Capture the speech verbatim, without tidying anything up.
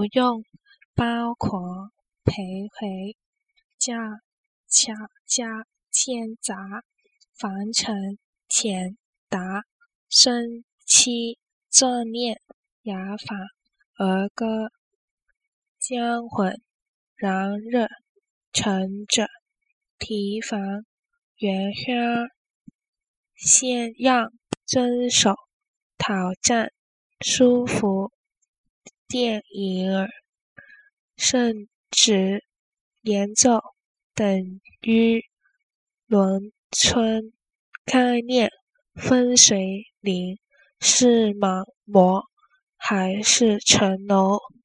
不用包括培回家巧加添杂凡尘浅达生期正念雅法儿歌将混然热成者提防元轩先让遵守讨战舒服电影儿甚至演奏等于轮村开念分水岭是盲魔还是城楼